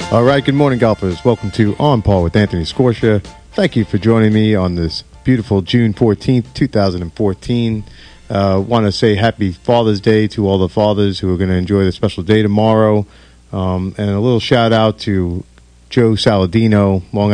All right, good morning, golfers. Welcome to On Par with Anthony Scorsia. Thank you for joining me on this beautiful June 14th, 2014. Want to say happy Father's Day to all the fathers who are going to enjoy the special day tomorrow. And a little shout out to Joe Saladino, Long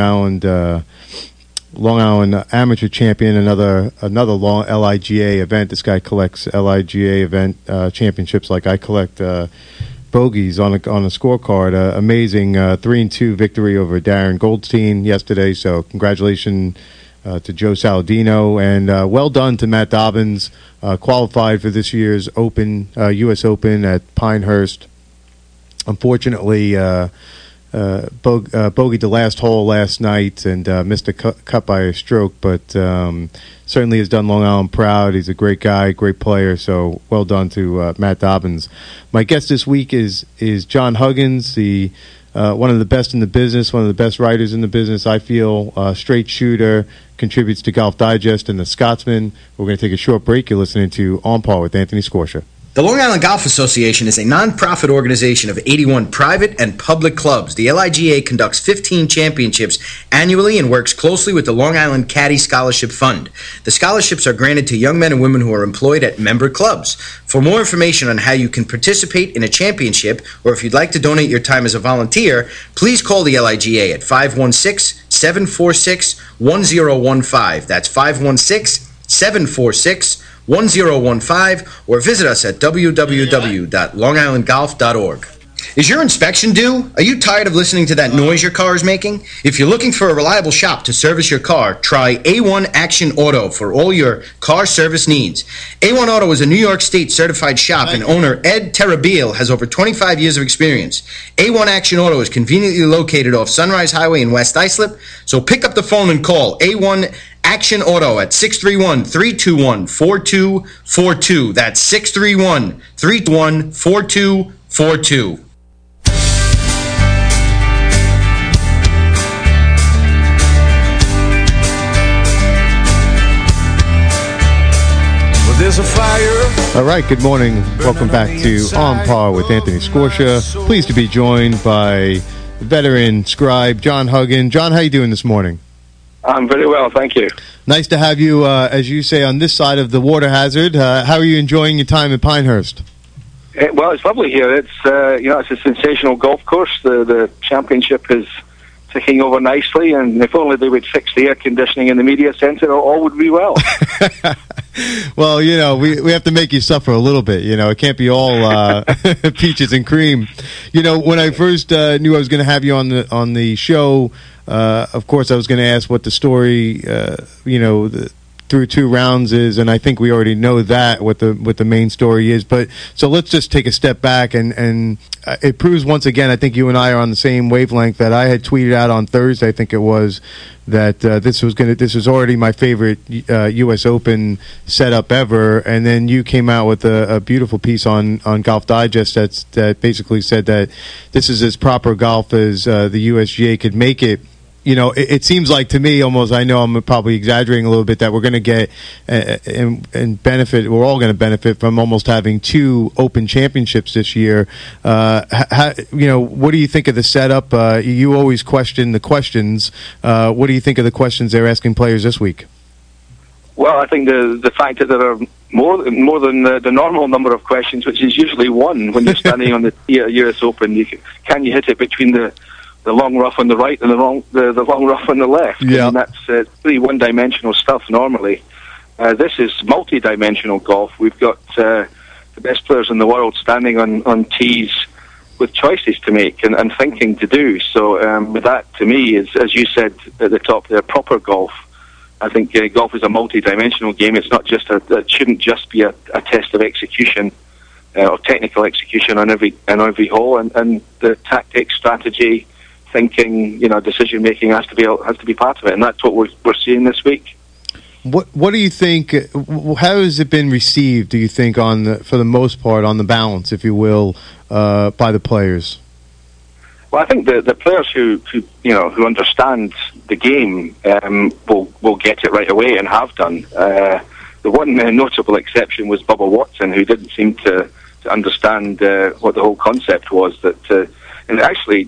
Island amateur champion, another long LIGA event. This guy collects LIGA event championships like I collect bogeys on a scorecard. Amazing 3-2 victory over Darren Goldstein yesterday. So congratulations to Joe Saladino, and well done to Matt Dobbins, qualified for this year's Open, U.S. Open at Pinehurst. Unfortunately, bogeyed the last hole last night and missed a cut by a stroke, but certainly has done Long Island proud. He's a great guy, great player, so well done to Matt Dobbins. My guest this week is John Huggins, the one of the best in the business, one of the best writers in the business, I feel. Straight shooter, contributes to Golf Digest and The Scotsman. We're going to take a short break. You're listening to On Par with Anthony Scorsia. The Long Island Golf Association is a non-profit organization of 81 private and public clubs. The LIGA conducts 15 championships annually and works closely with the Long Island Caddy Scholarship Fund. The scholarships are granted to young men and women who are employed at member clubs. For more information on how you can participate in a championship, or if you'd like to donate your time as a volunteer, please call the LIGA at 516-746-1015. That's 516-746-1015, or visit us at www.longislandgolf.org. Is your inspection due? Are you tired of listening to that noise your car is making? If you're looking for a reliable shop to service your car, try A1 Action Auto for all your car service needs. A1 Auto is a New York State certified shop, and owner Ed Terrabil has over 25 years of experience. A1 Action Auto is conveniently located off Sunrise Highway in West Islip, so pick up the phone and call A1 Action Auto at 631-321-4242. That's 631-321-4242. There's a fire. All right, good morning. Welcome back to On Par with Anthony Scorsia. Pleased to be joined by veteran scribe John Huggins. John, how you doing this morning? I'm very well, thank you. Nice to have you, as you say, on this side of the water hazard. How are you enjoying your time at Pinehurst? Well, it's lovely here. It's it's a sensational golf course. The championship is ticking over nicely, and if only they would fix the air conditioning in the media centre, all would be well. Well, we have to make you suffer a little bit. It can't be all peaches and cream. When I first knew I was going to have you on the show, of course, I was going to ask what the story, through 2 rounds is, and I think we already know that what the main story is. But so let's just take a step back, and it proves once again, I think you and I are on the same wavelength, that I had tweeted out on Thursday, I think it was, that this was already my favorite U.S. Open setup ever, and then you came out with a beautiful piece on Golf Digest that basically said that this is as proper golf as the USGA could make it. It seems like to me, almost, I know I'm probably exaggerating a little bit, that we're going to get and benefit, we're all going to benefit from almost having 2 Open championships this year. What do you think of the setup? You always question the questions. What do you think of the questions they're asking players this week? Well, I think the fact that there are more than the normal number of questions, which is usually one when you're standing on the tee at US Open. Can you hit it between the long rough on the right and the long rough on the left? Yeah. And that's pretty one-dimensional stuff normally. This is multi-dimensional golf. We've got the best players in the world standing on tees with choices to make and thinking to do. So with that, to me, is, as you said at the top there, proper golf. I think golf is a multi-dimensional game. It's not just it shouldn't just be a test of execution or technical execution on every hole, and the tactics, strategy, thinking, decision making has to be part of it, and that's what we're seeing this week. What do you think? How has it been received? Do you think for the most part, on the balance, if you will, by the players? Well, I think the players who understand the game will get it right away and have done. The one notable exception was Bubba Watson, who didn't seem to understand what the whole concept was. And actually,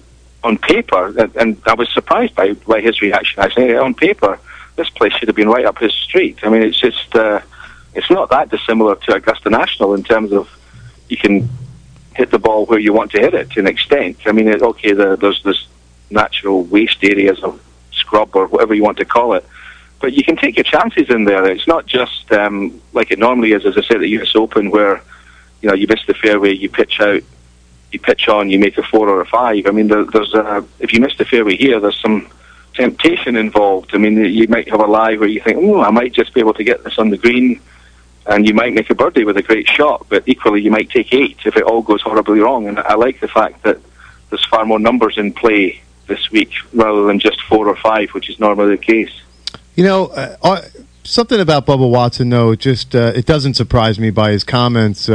on paper, and I was surprised by his reaction. I say, on paper, this place should have been right up his street. I mean, it's just, it's not that dissimilar to Augusta National in terms of you can hit the ball where you want to hit it to an extent. I mean, there's this natural waste areas of scrub or whatever you want to call it, but you can take your chances in there. It's not just like it normally is, as I said, at the US Open, where you miss the fairway, you pitch out, you pitch on, you make a 4 or a 5. I mean, there's if you miss the fairway here, there's some temptation involved. I mean, you might have a lie where you think, I might just be able to get this on the green, and you might make a birdie with a great shot, but equally you might take 8 if it all goes horribly wrong. And I like the fact that there's far more numbers in play this week rather than just 4 or 5, which is normally the case. Something about Bubba Watson, though, just it doesn't surprise me by his comments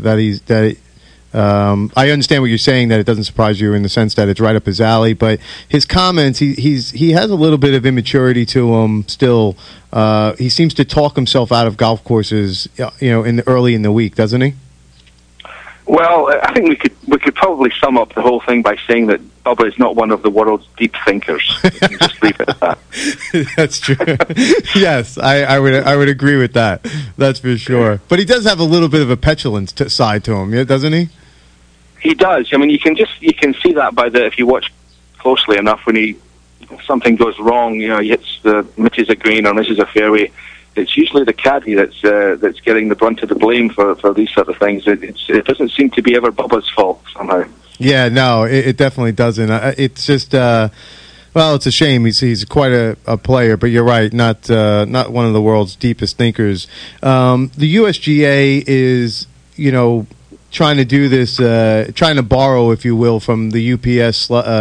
I understand what you're saying, that it doesn't surprise you in the sense that it's right up his alley, but his comments, he has a little bit of immaturity to him still. He seems to talk himself out of golf courses, early in the week, doesn't he? Well, I think we could probably sum up the whole thing by saying that Bubba is not one of the world's deep thinkers. Just leave it at that. That's true. Yes, I would agree with that. That's for sure. But he does have a little bit of a petulant side to him, doesn't he? He does. I mean, you can see that if you watch closely enough, when if something goes wrong, he misses a green or misses a fairway. It's usually the caddy that's getting the brunt of the blame for these sort of things. It doesn't seem to be ever Bubba's fault somehow. Yeah, no, it definitely doesn't. It's just, it's a shame. He's quite a player, but you're right, not one of the world's deepest thinkers. The USGA is, trying to do this, trying to borrow, if you will, from the UPS,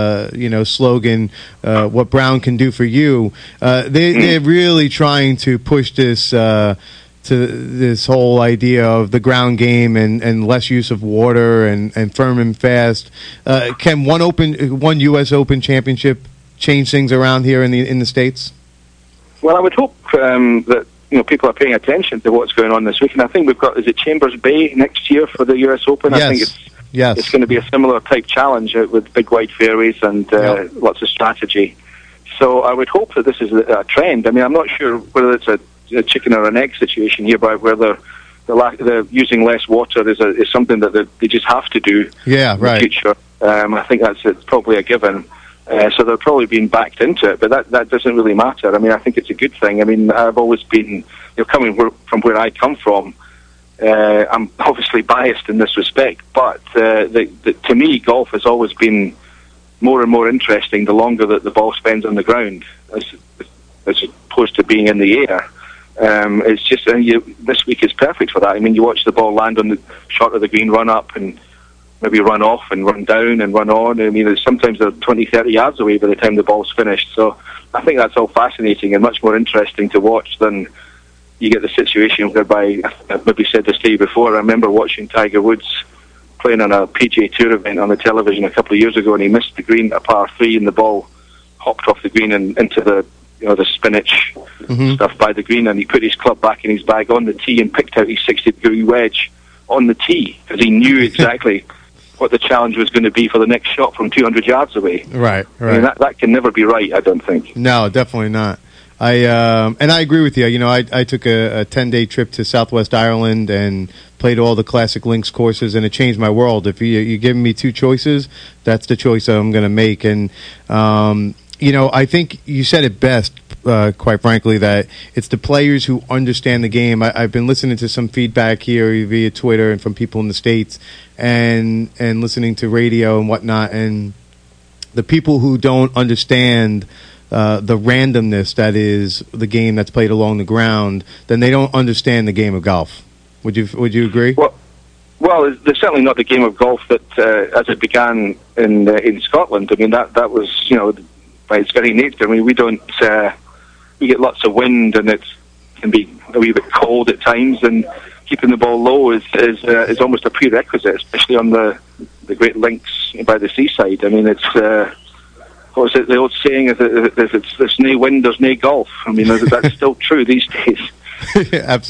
slogan, "What Brown can do for you." They're really trying to push this to this whole idea of the ground game and less use of water and firm and fast. Can one U.S. Open championship change things around here in the States? Well, I would hope that people are paying attention to what's going on this week, and I think we've got, is it Chambers Bay next year for the US Open? Yes. I think it's going to be a similar type challenge with big wide fairways and lots of strategy. So I would hope that this is a trend. I mean, I'm not sure whether it's a chicken or an egg situation here, but whether the using less water is something that they just have to do in the future. I think it's probably a given. So they're probably being backed into it, but that doesn't really matter. I mean, I think it's a good thing. I mean, I've always been, coming from where I come from, I'm obviously biased in this respect, but to me, golf has always been more and more interesting the longer that the ball spends on the ground, as opposed to being in the air. It's just, this week is perfect for that. I mean, you watch the ball land on the short of the green, run up, and maybe run off and run down and run on. I mean, sometimes they're 20, 30 yards away by the time the ball's finished. So I think that's all fascinating and much more interesting to watch than you get the situation whereby, I've maybe said this to you before, I remember watching Tiger Woods playing on a PGA Tour event on the television a couple of years ago, and he missed the green at par 3, and the ball hopped off the green and into the spinach stuff by the green, and he put his club back in his bag on the tee and picked out his 60-degree wedge on the tee because he knew exactly what the challenge was going to be for the next shot from 200 yards away. Right. I mean, that can never be right, I don't think. No, definitely not. And I agree with you. I took a 10-day trip to Southwest Ireland and played all the classic links courses, and it changed my world. If you're giving me two choices, that's the choice I'm going to make. And I think you said it best, quite frankly, that it's the players who understand the game. I've been listening to some feedback here via Twitter and from people in the States, and listening to radio and whatnot, and the people who don't understand the randomness that is the game that's played along the ground, then they don't understand the game of golf. Would you agree? Well, there's certainly not the game of golf that as it began in Scotland. I mean, that was by its very nature. I mean, we get lots of wind, and it can be a wee bit cold at times, and keeping the ball low is almost a prerequisite, especially on the Great Links by the seaside. I mean, it's what is it? The old saying is that if there's no wind, there's no golf. I mean, that's still true these days.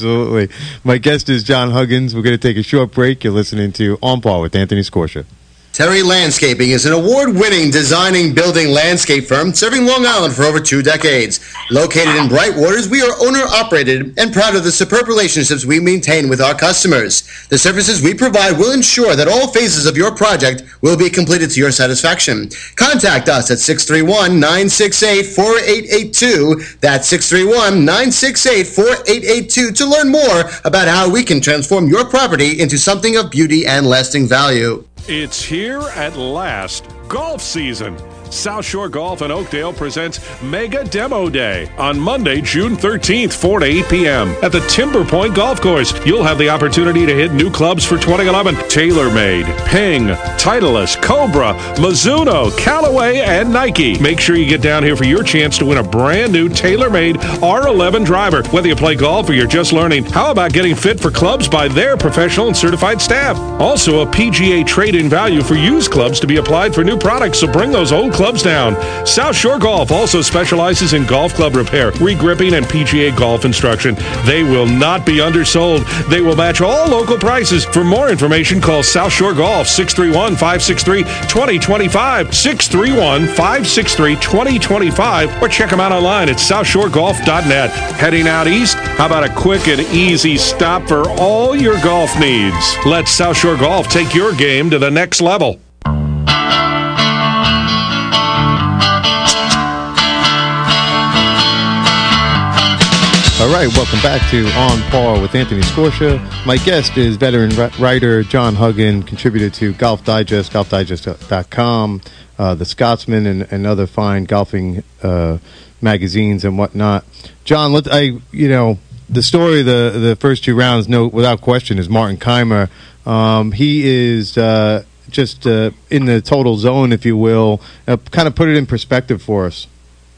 Absolutely. My guest is John Huggins. We're going to take a short break. You're listening to On Par with Anthony Scorsia. Terry Landscaping is an award-winning designing, building landscape firm serving Long Island for over 2 decades. Located in Bright Waters, we are owner-operated and proud of the superb relationships we maintain with our customers. The services we provide will ensure that all phases of your project will be completed to your satisfaction. Contact us at 631-968-4882. That's 631-968-4882 to learn more about how we can transform your property into something of beauty and lasting value. It's here at last, golf season. South Shore Golf in Oakdale presents Mega Demo Day on Monday, June 13th, 4 to 8 p.m. at the Timber Point Golf Course. You'll have the opportunity to hit new clubs for 2011. TaylorMade, Ping, Titleist, Cobra, Mizuno, Callaway, and Nike. Make sure you get down here for your chance to win a brand new TaylorMade R11 driver. Whether you play golf or you're just learning, how about getting fit for clubs by their professional and certified staff? Also, a PGA trade-in value for used clubs to be applied for new products, so bring those old clubs down. South Shore Golf also specializes in golf club repair, re-gripping, and PGA golf instruction. They will not be undersold. They will match all local prices. For more information, call South Shore Golf 631-563-2025, 631-563-2025, or check them out online at southshoregolf.net. Heading out east, how about a quick and easy stop for all your golf needs? Let South Shore Golf take your game to the next level. All right, welcome back to On Par with Anthony Scorsia. My guest is veteran writer John Huggan, contributor to Golf Digest, golfdigest.com, The Scotsman, and other fine golfing magazines and whatnot. John, the story of the first 2 rounds, without question, is Martin Kaymer. He is just in the total zone, if you will. Kind of put it in perspective for us.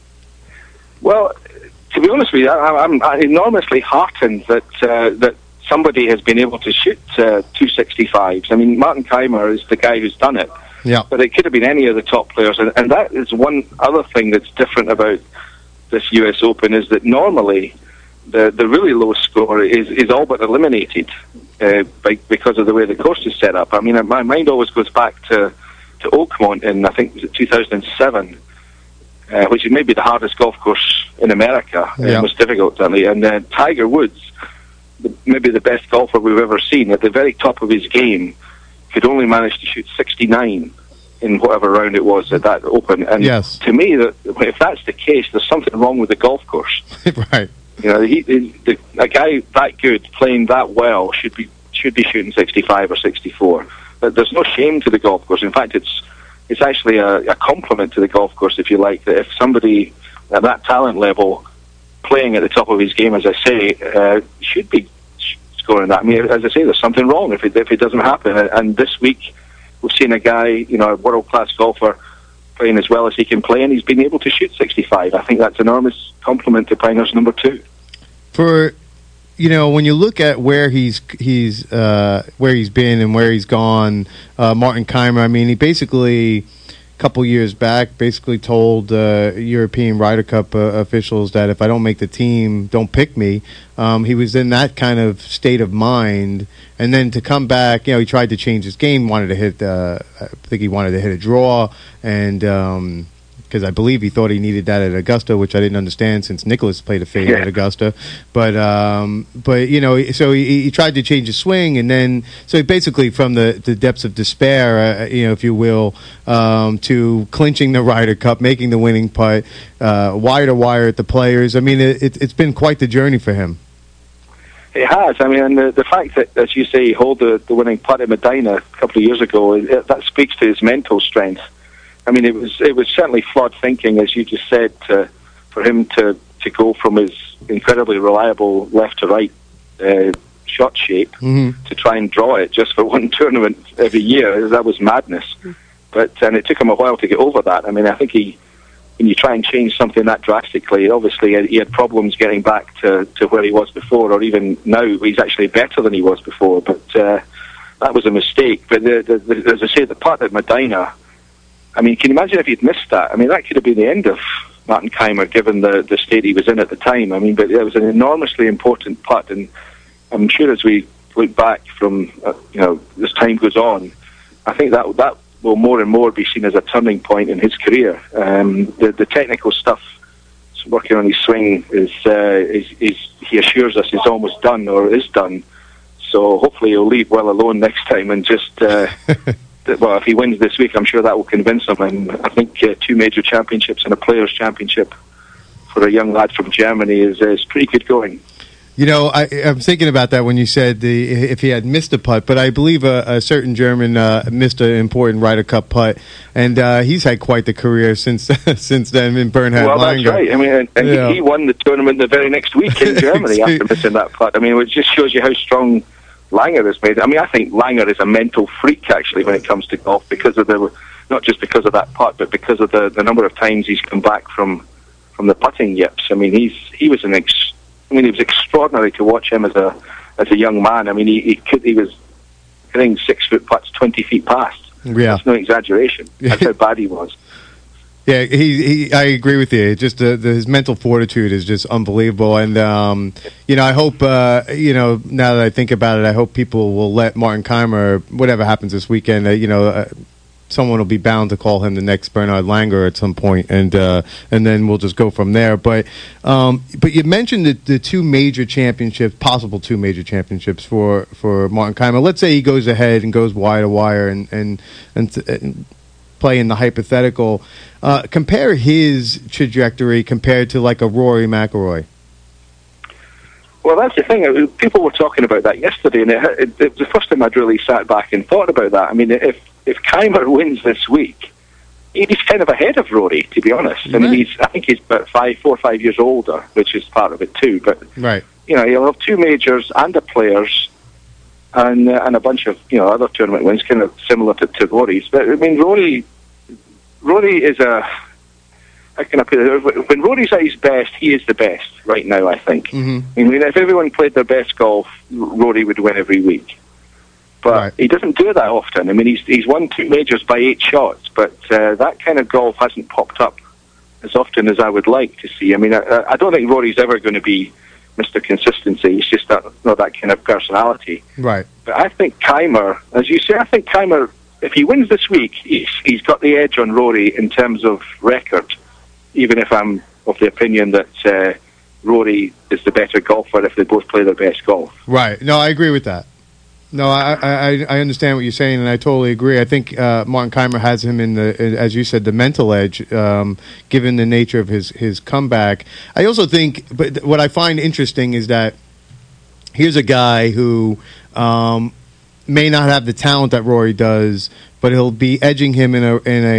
Well, to be honest with you, I'm enormously heartened that somebody has been able to shoot 265s. I mean, Martin Kaymer is the guy who's done it. Yeah. But it could have been any of the top players. And that is one other thing that's different about this US Open, is that normally the really low score is all but eliminated because of the way the course is set up. I mean, my mind always goes back to Oakmont in, I think, was it 2007, which is maybe the hardest golf course in America, most difficult, certainly. And Tiger Woods, maybe the best golfer we've ever seen, at the very top of his game, could only manage to shoot 69 in whatever round it was at that Open. And to me, if that's the case, there's something wrong with the golf course. Right. You know, a guy that good, playing that well, should be shooting 65 or 64. But there's no shame to the golf course. In fact, it's actually a compliment to the golf course, if you like, that if somebody at that talent level, playing at the top of his game, as I say, should be scoring that. I mean, as I say, there's something wrong if it doesn't happen. And this week, we've seen a guy, a world-class golfer, playing as well as he can play, and he's been able to shoot 65. I think that's an enormous compliment to Piner's number 2. For when you look at where he's been and where he's gone, Martin Kaymer, I mean, he basically, a couple years back, told European Ryder Cup officials that if I don't make the team, don't pick me. He was in that kind of state of mind, and then to come back, he tried to change his game, wanted to hit a draw, and because I believe he thought he needed that at Augusta, which I didn't understand since Nicholas played a fade at Augusta. But so he tried to change his swing, and then so he basically from the depths of despair, if you will, to clinching the Ryder Cup, making the winning putt, wire to wire at the Players. I mean, it's been quite the journey for him. It has. I mean, and the fact that, as you say, he held the winning putt at Medina a couple of years ago, that speaks to his mental strength. I mean, it was certainly flawed thinking, as you just said, for him to go from his incredibly reliable left to right shot shape to try and draw it just for one tournament every year. That was madness. And it took him a while to get over that. I mean, I think when you try and change something that drastically, obviously he had problems getting back to where he was before, or even now he's actually better than he was before. But that was a mistake. But as I say, the putt at Medina, I mean, can you imagine if he'd missed that? I mean, that could have been the end of Martin Kaymer, given the state he was in at the time. I mean, but it was an enormously important putt, and I'm sure as we look back from, as time goes on, I think that will more and more be seen as a turning point in his career. The technical stuff, working on his swing, is he assures us is almost done or is done. So hopefully he'll leave well alone next time and just. Well, if he wins this week, I'm sure that will convince him. And I think 2 major championships and a Players' Championship for a young lad from Germany is pretty good going. You know, I'm thinking about that when you said if he had missed a putt, but I believe a certain German missed an important Ryder Cup putt, and he's had quite the career since then in Bernhard Langer. Well, that's right. I mean, and he won the tournament the very next week in Germany after missing that putt. I mean, it just shows you how strong Langer has made. I mean, I think Langer is a mental freak, actually, when it comes to golf, because of not just because of that putt, but because of the number of times he's come back from the putting yips. I mean, he was it was extraordinary to watch him as a young man. I mean, he was hitting 6-foot putts 20 feet past. Yeah, that's no exaggeration. That's how bad he was. Yeah, I agree with you. Just his mental fortitude is just unbelievable, and I hope now that I think about it, I hope people will let Martin Kaymer, whatever happens this weekend, someone will be bound to call him the next Bernhard Langer at some point, and then we'll just go from there. But you mentioned the 2 major championships, possible 2 major championships for Martin Kaymer. Let's say he goes ahead and goes wire to wire and play in the hypothetical. Compare his trajectory compared to like a Rory McIlroy. Well, that's the thing. People were talking about that yesterday, and it was the first time I'd really sat back and thought about that. I mean, if Kaymer wins this week, he's kind of ahead of Rory, to be honest. Right. I mean, I think he's about 4 or 5 years older, which is part of it too. But right, he'll have 2 majors and a Players, and a bunch of other tournament wins, kind of similar to Rory's. But I mean, Rory is a. How can I put it? When Rory's at his best, he is the best right now, I think. Mm-hmm. I mean, if everyone played their best golf, Rory would win every week. But he doesn't do that often. I mean, he's won 2 majors by 8 shots, but that kind of golf hasn't popped up as often as I would like to see. I mean, I don't think Rory's ever going to be Mr. Consistency. He's just not that kind of personality. Right. But I think Kaymer, as you say, Kaymer, if he wins this week, he's got the edge on Rory in terms of record, even if I'm of the opinion that Rory is the better golfer if they both play their best golf. Right. No, I agree with that. No, I understand what you're saying, and I totally agree. I think Martin Kaymer has him in as you said, the mental edge, given the nature of his comeback. I also think, but what I find interesting is that here's a guy who may not have the talent that Rory does, but he'll be edging him in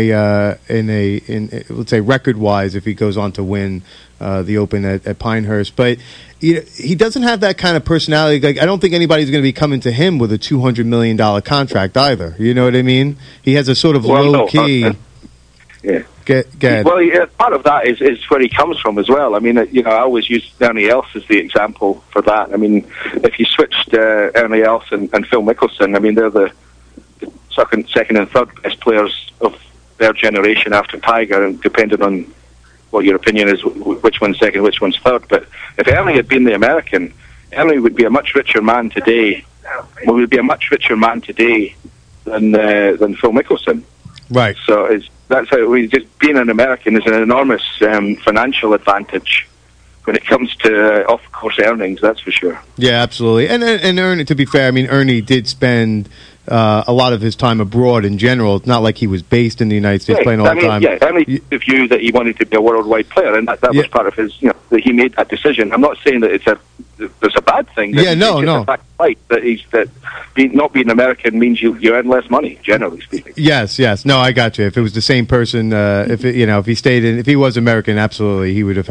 let's say record wise if he goes on to win the Open at Pinehurst. But he doesn't have that kind of personality. Like, I don't think anybody's going to be coming to him with a $200 million contract either. You know what I mean? He has a sort of low key. Yeah. Get well, part of that is where he comes from as well. I mean, I always use Ernie Els as the example for that. I mean, if you switched Ernie Els and Phil Mickelson, I mean, they're the second and third best players of their generation after Tiger, and depending on what your opinion is, which one's second, which one's third. But if Ernie had been the American, Ernie would be a much richer man today. Well, would be a much richer man today than Phil Mickelson. Right. So that's how just being an American is an enormous financial advantage when it comes to off-course earnings. That's for sure. Yeah, absolutely. And Ernie, to be fair, I mean, Ernie did spend a lot of his time abroad in general. It's not like he was based in the United States playing all the time. Yeah, Ernie the view that he wanted to be a worldwide player, and that was part of his. That he made that decision. I'm not saying that there's a bad thing. Yeah, no. The fact that not being American means you earn less money, generally speaking. Yes. No, I got you. If it was the same person, if he was American, absolutely, he would have